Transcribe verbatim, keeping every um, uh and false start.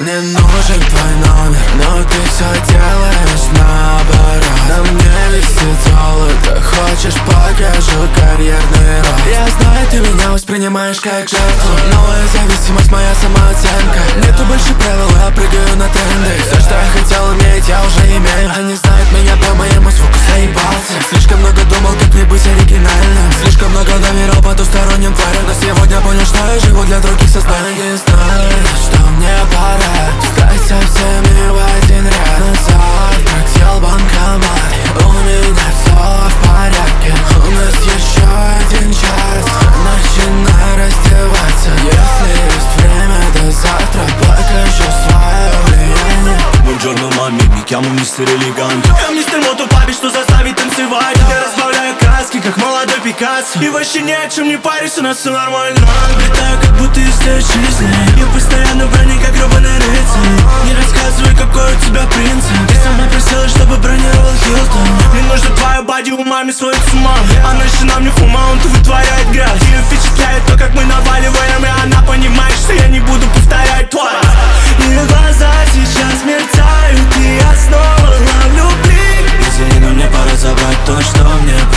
Мне нужен твой номер, но ты все делаешь наоборот. На мне висит золото, хочешь покажу карьерный рост. Я знаю, ты меня воспринимаешь как жертву. Новая зависимость, моя самооценка. Нету больше правил, я прыгаю на тренды. Все, что я хотел иметь, я уже имею. Они знают меня по моему звуку, заебался. Слишком много думал, как мне быть оригинальным. Слишком много доверял потусторонним тварям. Но сегодня понял, что я живу для других сознаний. Не знаю, что мне пора встать со всеми в один ряд. На завтрак съел банкомат. У меня все в порядке. У нас еще один час. Начинай раздеваться. Если есть время до завтра, покажу свое влияние. Buongiorno mami, mi chiamo мистер Элегант. Я мистер Мото Папи, что заставит танцевать. Я разбавляю краски, как молодой Пикассо. И вообще ни о чем не парюсь, у нас все нормально. Летаю, как будто из той жизни. Я постоянно в броне, как гребаный рыцарь. Не рассказывай, какой у тебя принцип. Ты сама просила, чтобы бронировал Хилтон. Мне нужно твоя бади, у маме сводит с ума. Она жена мне фумаунт, вытворяет грязь. Ее впечатляет то, как мы наваливаем. И она понимает, что я не буду повторять твой. Ее глаза сейчас мерцают, и я снова ловлю блик. Извини, но мне пора забрать то, что мне